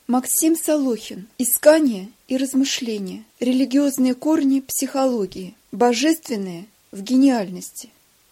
Максим Солохин. Искание и размышления. Религиозные корни психологии. Божественное в гениальности.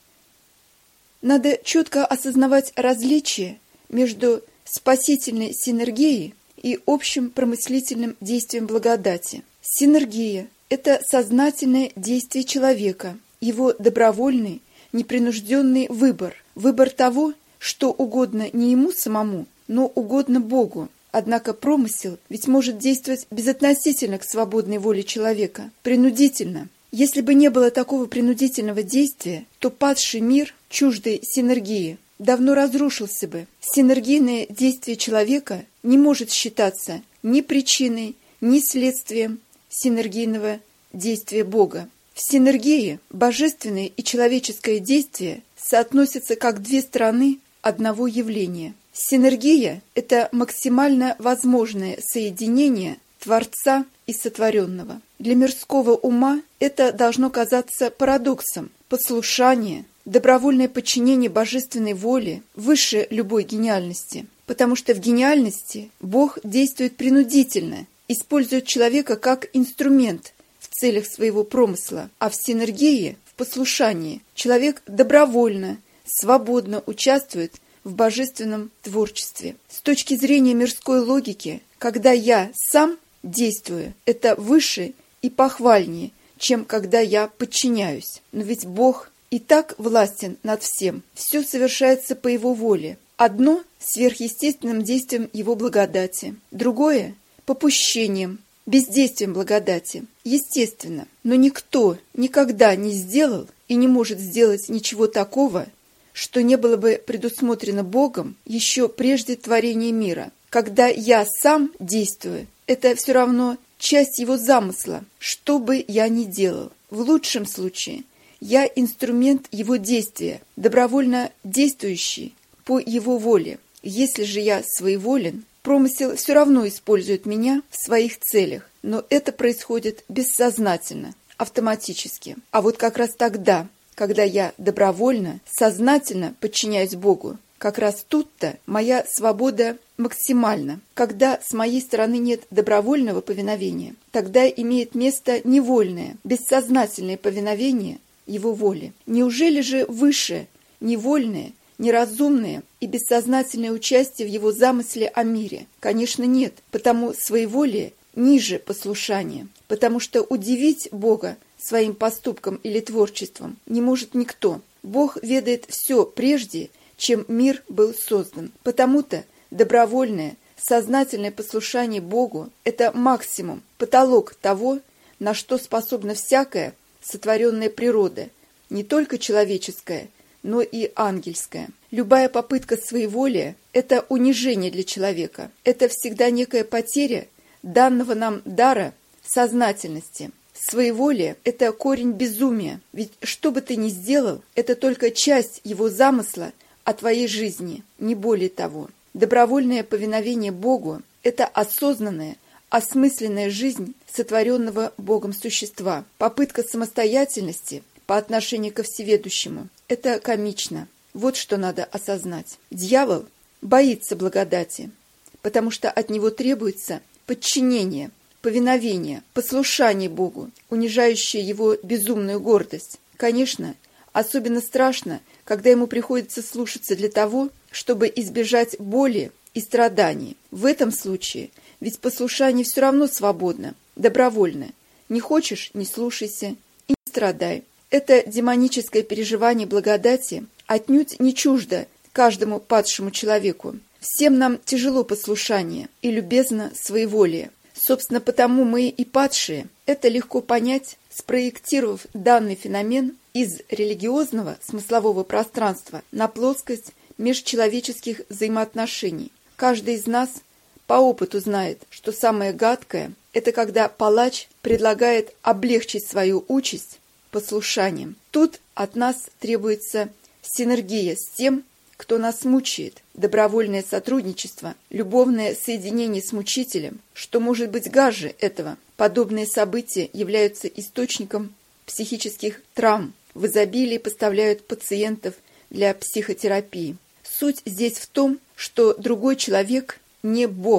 Надо четко осознавать различие между спасительной синергией и общим промыслительным действием благодати. Синергия – это сознательное действие человека, его добровольный, непринужденный выбор. Выбор того, что угодно не ему самому, но угодно Богу. Однако промысел ведь может действовать безотносительно к свободной воле человека, принудительно. Если бы не было такого принудительного действия, то падший мир, чуждый синергии, давно разрушился бы. Синергийное действие человека не может считаться ни причиной, ни следствием синергийного действия Бога. В синергии божественное и человеческое действие соотносятся как две стороны одного явления. Синергия – это максимально возможное соединение Творца и сотворенного. Для мирского ума это должно казаться парадоксом. Послушание, добровольное подчинение божественной воле выше любой гениальности, потому что в гениальности Бог действует принудительно, использует человека как инструмент в целях своего промысла, а в синергии, в послушании, человек добровольно, свободно участвует в божественном творчестве. С точки зрения мирской логики, когда я сам действую, это выше и похвальнее, чем когда я подчиняюсь. Но ведь Бог и так властен над всем. Все совершается по Его воле. Одно – сверхъестественным действием Его благодати, другое – попущением, бездействием благодати. Естественно, но никто никогда не сделал и не может сделать ничего такого, что не было бы предусмотрено Богом еще прежде творения мира. Когда я сам действую, это все равно часть Его замысла, что бы я ни делал. В лучшем случае я инструмент Его действия, добровольно действующий по Его воле. Если же я своеволен, промысел все равно использует меня в своих целях, но это происходит бессознательно, автоматически. А вот как раз тогда, когда я добровольно, сознательно подчиняюсь Богу, как раз тут-то моя свобода максимальна. Когда с моей стороны нет добровольного повиновения, тогда имеет место невольное, бессознательное повиновение Его воле. Неужели же выше невольное, неразумное и бессознательное участие в Его замысле о мире? Конечно, нет, потому своеволие ниже послушания, потому что удивить Бога своим поступком или творчеством не может никто. Бог ведает все прежде, чем мир был создан. Потому-то добровольное, сознательное послушание Богу – это максимум, потолок того, на что способна всякая сотворенная природа, не только человеческая, но и ангельская. Любая попытка своеволия – это унижение для человека. Это всегда некая потеря данного нам дара сознательности. Своеволие – это корень безумия, ведь что бы ты ни сделал, это только часть Его замысла о твоей жизни, не более того. Добровольное повиновение Богу – это осознанная, осмысленная жизнь сотворенного Богом существа. Попытка самостоятельности по отношению ко всеведущему – это комично. Вот что надо осознать. Дьявол боится благодати, потому что от него требуется подчинение, повиновение, послушание Богу, унижающее его безумную гордость. Конечно, особенно страшно, когда ему приходится слушаться для того, чтобы избежать боли и страданий. В этом случае ведь послушание все равно свободно, добровольно. Не хочешь – не слушайся и не страдай. Это демоническое переживание благодати отнюдь не чуждо каждому падшему человеку. Всем нам тяжело послушание и любезно своеволие. Собственно, потому мы и падшие. Это легко понять, спроектировав данный феномен из религиозного смыслового пространства на плоскость межчеловеческих взаимоотношений. Каждый из нас по опыту знает, что самое гадкое – это когда палач предлагает облегчить свою участь послушанием. Тут от нас требуется синергия с тем, кто нас мучает, добровольное сотрудничество, любовное соединение с мучителем. Что может быть гаже этого? Подобные события являются источником психических травм, в изобилии поставляют пациентов для психотерапии. Суть здесь в том, что другой человек не Бог,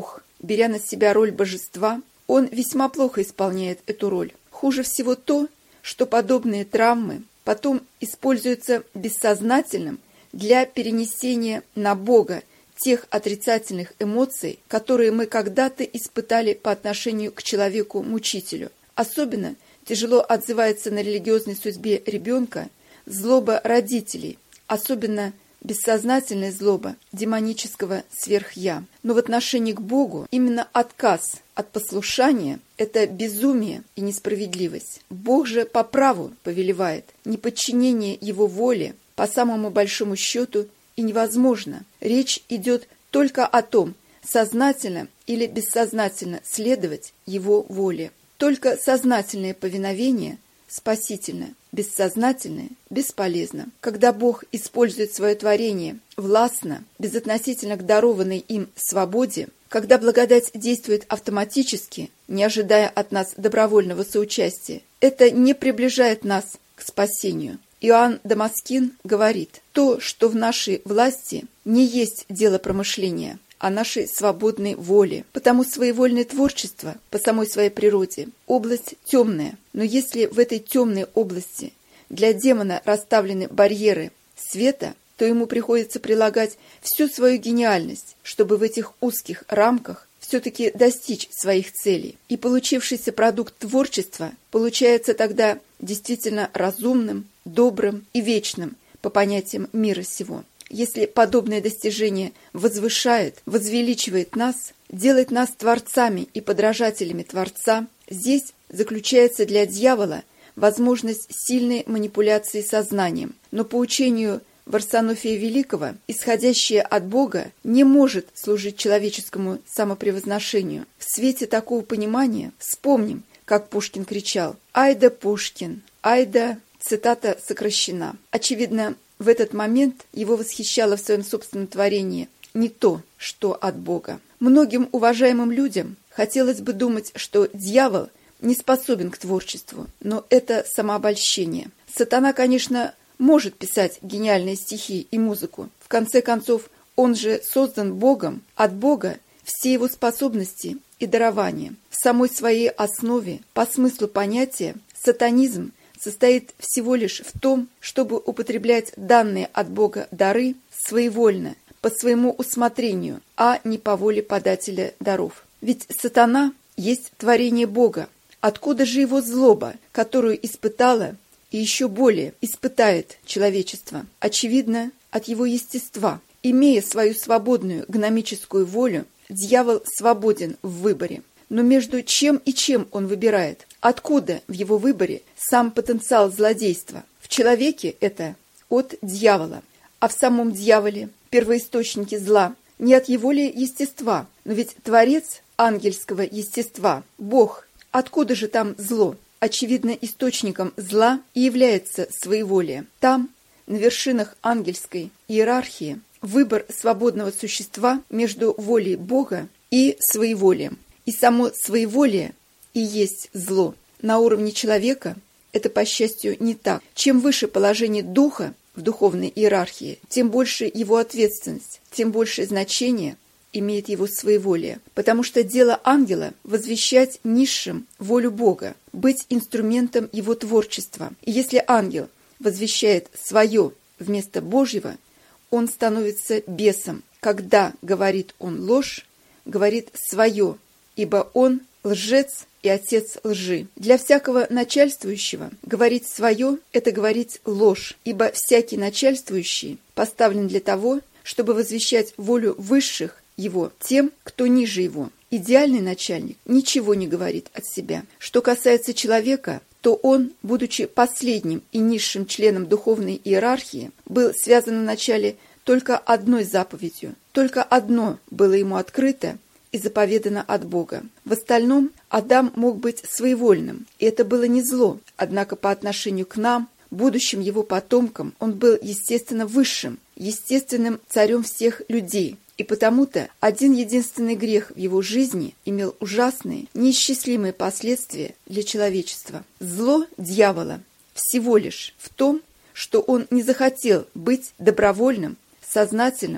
беря на себя роль божества, он весьма плохо исполняет эту роль. Хуже всего то, что подобные травмы потом используются бессознательным для перенесения на Бога тех отрицательных эмоций, которые мы когда-то испытали по отношению к человеку-мучителю. Особенно тяжело отзывается на религиозной судьбе ребенка злоба родителей, особенно бессознательная злоба демонического сверх-я. Но в отношении к Богу именно отказ от послушания – это безумие и несправедливость. Бог же по праву повелевает. Неподчинение Его воле по самому большому счету и невозможно. Речь идет только о том, сознательно или бессознательно следовать Его воле. Только сознательное повиновение спасительно, бессознательное бесполезно. Когда Бог использует свое творение властно, безотносительно к дарованной им свободе, когда благодать действует автоматически, не ожидая от нас добровольного соучастия, это не приближает нас к спасению. Иоанн Дамаскин говорит: то, что в нашей власти, не есть дело промышления, а нашей свободной воли. Потому своевольное творчество по самой своей природе – область темная. Но если в этой темной области для демона расставлены барьеры света, то ему приходится прилагать всю свою гениальность, чтобы в этих узких рамках все-таки достичь своих целей. И получившийся продукт творчества получается тогда действительно разумным, добрым и вечным по понятиям мира сего. Если подобное достижение возвышает, возвеличивает нас, делает нас творцами и подражателями Творца, здесь заключается для дьявола возможность сильной манипуляции сознанием. Но по учению Варсонофия Великого, исходящее от Бога, не может служить человеческому самопревозношению. В свете такого понимания вспомним, как Пушкин кричал: «Ай да Пушкин! Ай да...» Цитата сокращена. Очевидно, в этот момент его восхищало в своем собственном творении не то, что от Бога. Многим уважаемым людям хотелось бы думать, что дьявол не способен к творчеству, но это самообольщение. Сатана, конечно, может писать гениальные стихи и музыку. В конце концов, он же создан Богом, от Бога все его способности и дарования. В самой своей основе, по смыслу понятия, сатанизм состоит всего лишь в том, чтобы употреблять данные от Бога дары своевольно, по своему усмотрению, а не по воле подателя даров. Ведь сатана есть творение Бога. Откуда же его злоба, которую испытала и еще более испытает человечество? Очевидно, от его естества. Имея свою свободную гномическую волю, дьявол свободен в выборе. Но между чем и чем он выбирает? Откуда в его выборе сам потенциал злодейства? В человеке это от дьявола, а в самом дьяволе первоисточники зла не от его ли естества? Но ведь Творец ангельского естества, Бог, откуда же там зло? Очевидно, источником зла и является своеволие. Там, на вершинах ангельской иерархии, выбор свободного существа между волей Бога и своеволием. И само своеволие и есть зло. На уровне человека это, по счастью, не так. Чем выше положение духа в духовной иерархии, тем больше его ответственность, тем большее значение имеет его своеволие. Потому что дело ангела – возвещать низшим волю Бога, быть инструментом его творчества. И если ангел возвещает свое вместо Божьего, он становится бесом. Когда говорит он ложь, говорит свое, ибо он лжец и отец лжи. Для всякого начальствующего говорить свое – это говорить ложь, ибо всякий начальствующий поставлен для того, чтобы возвещать волю высших его тем, кто ниже его. Идеальный начальник ничего не говорит от себя. Что касается человека, то он, будучи последним и низшим членом духовной иерархии, был связан вначале только одной заповедью. Только одно было ему открыто и заповедано от Бога. В остальном Адам мог быть своевольным, и это было не зло. Однако по отношению к нам, будущим его потомкам, он был, естественно, высшим, естественным царем всех людей. И потому-то один единственный грех в его жизни имел ужасные, неисчислимые последствия для человечества. Зло дьявола всего лишь в том, что он не захотел быть добровольным, сознательным,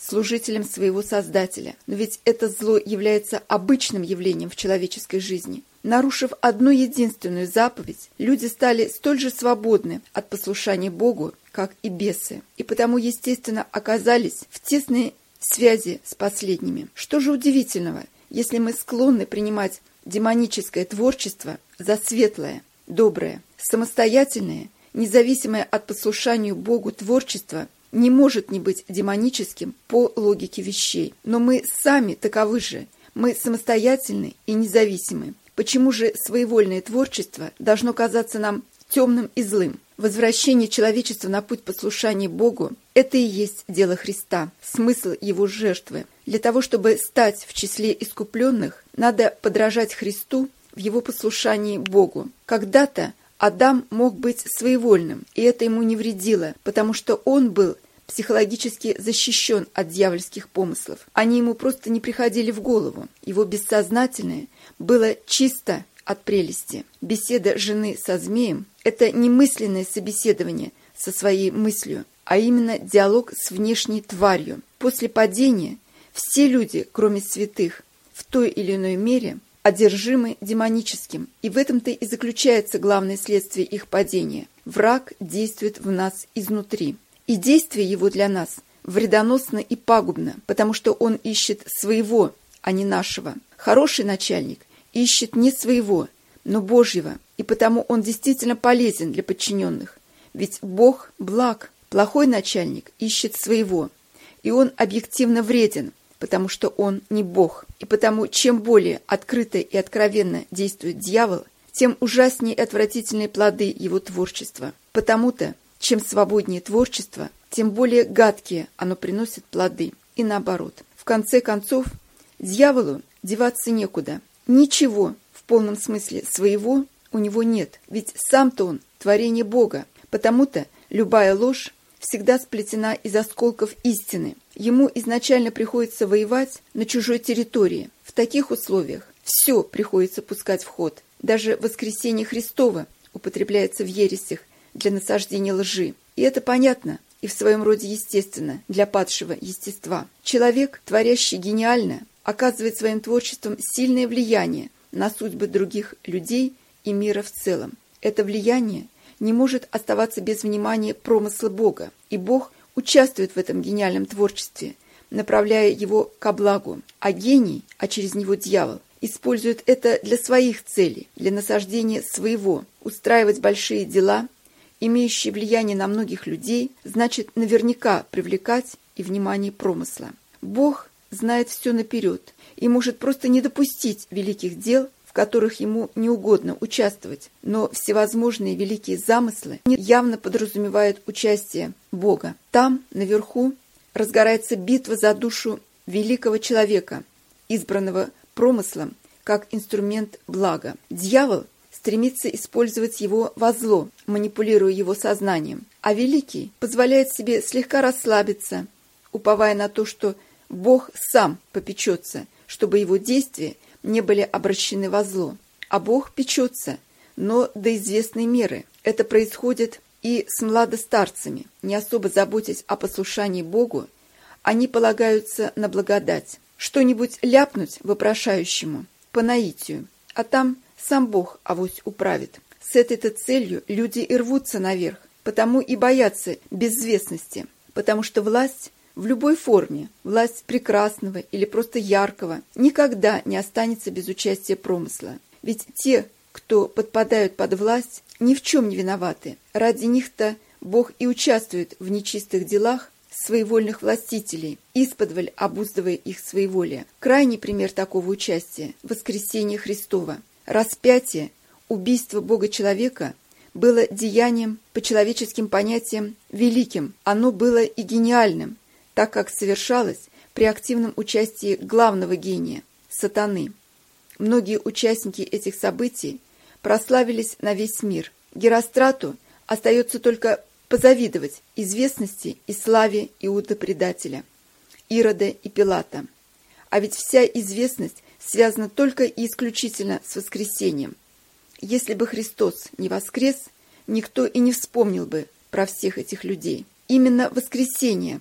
служителем своего Создателя. Но ведь это зло является обычным явлением в человеческой жизни. Нарушив одну единственную заповедь, люди стали столь же свободны от послушания Богу, как и бесы, и потому, естественно, оказались в тесной связи с последними. Что же удивительного, если мы склонны принимать демоническое творчество за светлое, доброе, самостоятельное, независимое от послушания Богу творчество не может не быть демоническим по логике вещей. Но мы сами таковы же, мы самостоятельны и независимы. Почему же своевольное творчество должно казаться нам темным и злым? Возвращение человечества на путь послушания Богу – это и есть дело Христа, смысл Его жертвы. Для того, чтобы стать в числе искупленных, надо подражать Христу в Его послушании Богу. Когда-то Адам мог быть своевольным, и это ему не вредило, потому что он был психологически защищен от дьявольских помыслов. Они ему просто не приходили в голову. Его бессознательное было чисто от прелести. Беседа жены со змеем – это не мысленное собеседование со своей мыслью, а именно диалог с внешней тварью. После падения все люди, кроме святых, в той или иной мере одержимы демоническим, и в этом-то и заключается главное следствие их падения. Враг действует в нас изнутри. И действие его для нас вредоносно и пагубно, потому что он ищет своего, а не нашего. Хороший начальник ищет не своего, но Божьего, и потому он действительно полезен для подчиненных. Ведь Бог благ. Плохой начальник ищет своего, и он объективно вреден, потому что он не Бог. И потому чем более открыто и откровенно действует дьявол, тем ужаснее и отвратительные плоды его творчества. Потому-то, чем свободнее творчество, тем более гадкие оно приносит плоды. И наоборот. В конце концов, дьяволу деваться некуда. Ничего в полном смысле своего у него нет, ведь сам-то он творение Бога. Потому-то любая ложь всегда сплетена из осколков истины. Ему изначально приходится воевать на чужой территории. В таких условиях все приходится пускать в ход. Даже воскресение Христово употребляется в ересях для насаждения лжи. И это понятно и в своем роде естественно для падшего естества. Человек, творящий гениально, оказывает своим творчеством сильное влияние на судьбы других людей и мира в целом. Это влияние не может оставаться без внимания промысла Бога, и Бог участвует в этом гениальном творчестве, направляя его ко благу, а гений, а через него дьявол, использует это для своих целей, для насаждения своего. Устраивать большие дела, имеющие влияние на многих людей, значит наверняка привлекать и внимание промысла. Бог знает все наперед и может просто не допустить великих дел, в которых ему не угодно участвовать, но всевозможные великие замыслы явно подразумевают участие Бога. Там, наверху, разгорается битва за душу великого человека, избранного промыслом как инструмент блага. Дьявол стремится использовать его во зло, манипулируя его сознанием, а великий позволяет себе слегка расслабиться, уповая на то, что Бог сам попечется, чтобы его действия не были обращены во зло. А Бог печется, но до известной меры. Это происходит и с младостарцами. Не особо заботясь о послушании Богу, они полагаются на благодать. Что-нибудь ляпнуть вопрошающему по наитию, а там сам Бог авось управит. С этой-то целью люди и рвутся наверх, потому и боятся безвестности, потому что власть в любой форме, власть прекрасного или просто яркого, никогда не останется без участия промысла. Ведь те, кто подпадают под власть, ни в чем не виноваты. Ради них-то Бог и участвует в нечистых делах своевольных властителей, исподволь обуздывая их своеволие. Крайний пример такого участия – воскресение Христова. Распятие, убийство Бога-человека было деянием по человеческим понятиям великим. Оно было и гениальным, так как совершалось при активном участии главного гения – сатаны. Многие участники этих событий прославились на весь мир. Герострату остается только позавидовать известности и славе Иуда-предателя, Ирода и Пилата. А ведь вся известность связана только и исключительно с воскресением. Если бы Христос не воскрес, никто и не вспомнил бы про всех этих людей. Именно воскресение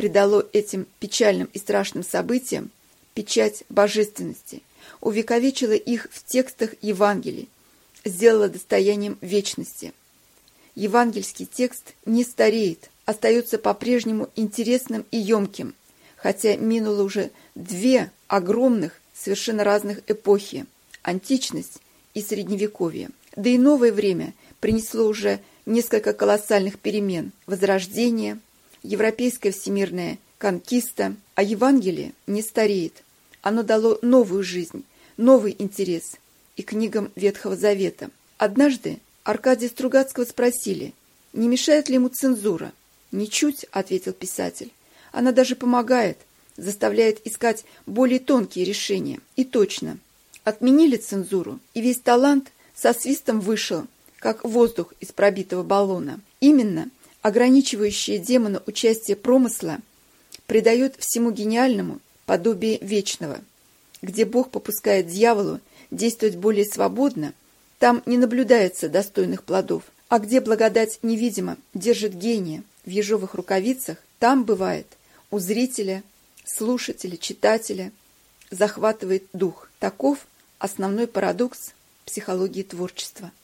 придало этим печальным и страшным событиям печать божественности, увековечило их в текстах Евангелий, сделало достоянием вечности. Евангельский текст не стареет, остается по-прежнему интересным и емким, хотя минуло уже две огромных, совершенно разных эпохи – античность и средневековье. Да и новое время принесло уже несколько колоссальных перемен – возрождение, европейская всемирная конкиста, а Евангелие не стареет. Оно дало новую жизнь, новый интерес и книгам Ветхого Завета. Однажды Аркадия Стругацкого спросили, не мешает ли ему цензура. «Ничуть», — ответил писатель, — «она даже помогает, заставляет искать более тонкие решения». И точно, отменили цензуру, и весь талант со свистом вышел, как воздух из пробитого баллона. Именно ограничивающее демона участие промысла придает всему гениальному подобие вечного. Где Бог попускает дьяволу действовать более свободно, там не наблюдается достойных плодов, а где благодать невидимо держит гения в ежовых рукавицах, там бывает у зрителя, слушателя, читателя захватывает дух. Таков основной парадокс психологии творчества.